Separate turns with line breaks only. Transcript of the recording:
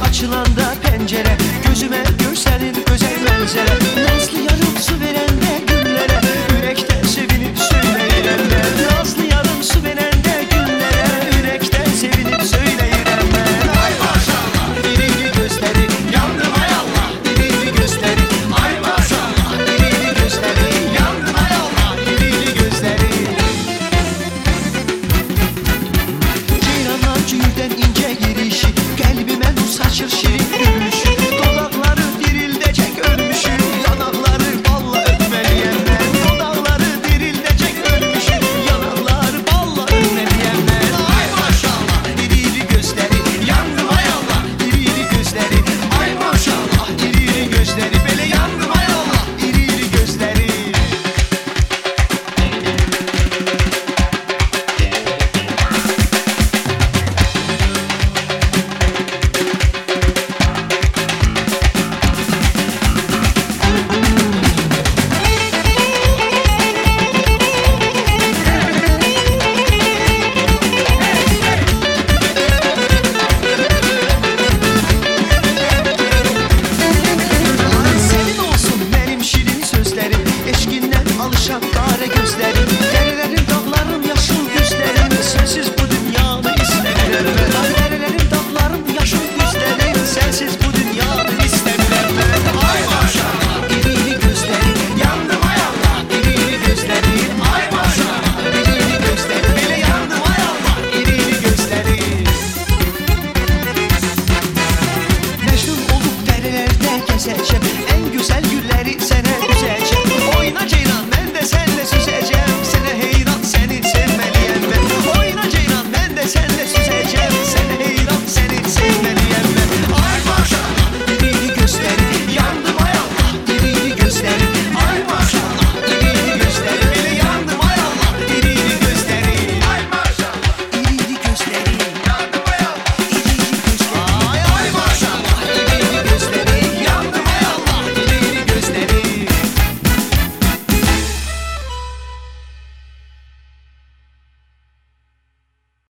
açılanda pencere, gözüme görsenin özel mənzərə. Nazlı yarım su verəndə günlərə, ürəkdən sevinib söyləyirəm mən. Nazlı yarım su verəndə günlərə, ürəkdən sevinib söyləyirəm mən. Ay maşallah, iri gözləri, yandım ay Allah, iri gözləri. Ay maşallah, iri gözləri, yandım ay Allah, iri gözləri. Ceyranlar cüydən incə yerişi, qəlbimə nur saçır şirin gülüşü. Dodaqları dirildəcək ölmüşü, yanaqları balla öpməliyəm mən. Dodaqları dirildəcək ölmüşü, yanaqları balla öpməliyəm mən. Ay maşallah, iri gözləri, yandım ay Allah, iri gözləri. Ay maşallah, iri gözləri, belə yandım ay Allah, iri gözləri. Senin olsun benim şirin sözlerim, eşkinden alışan kare gözlerim. Derelerim, dağlarım, yaşıl gözlerim, sensiz bu dünyanı istemiyorum ben. Derelerim, dağlarım, yaşıl gözlerim, sensiz bu dünyanı istemiyorum ben. Ay maşallah, iri gözleri, yandım ay Allah, iri gözleri. Ay maşallah, iri gözleri, böyle yandım ay Allah, iri gözleri. Mecnun olup derelerde gezeceğim,